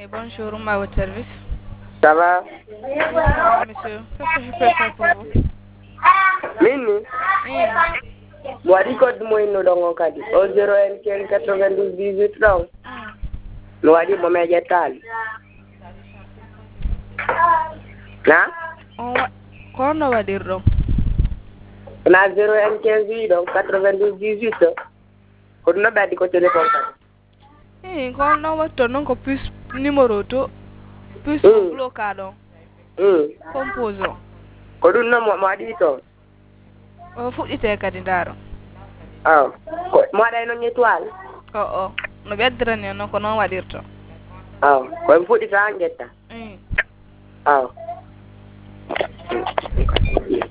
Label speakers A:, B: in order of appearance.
A: bonjour, à votre service.
B: Ça va?
A: Bonjour, monsieur. Qu'est-ce que je peux faire pour vous?
B: Mimi?
A: Mm.
B: Wadi code mo ino dongo kadi. O 0N15 92 18 dong.
A: Mm.
B: No wadi mo meja tali. Na?
A: Kono wadirɗo?
B: Na 0N15 dong 92 18 ko ɗum no ɓe addi ko téléphone kadi.
A: Kono watto noon ko plus numéro to plus bloca ɗon compose o.
B: Ko ɗum noon mo waɗi toon.
A: O fuɗɗite kadi ndaaro.
B: Aw ko mo waɗay noon étoile.
A: No ɓeddirani noon ko noon waɗirto.
B: Aw koye fuɗɗita han ƴetta. Aw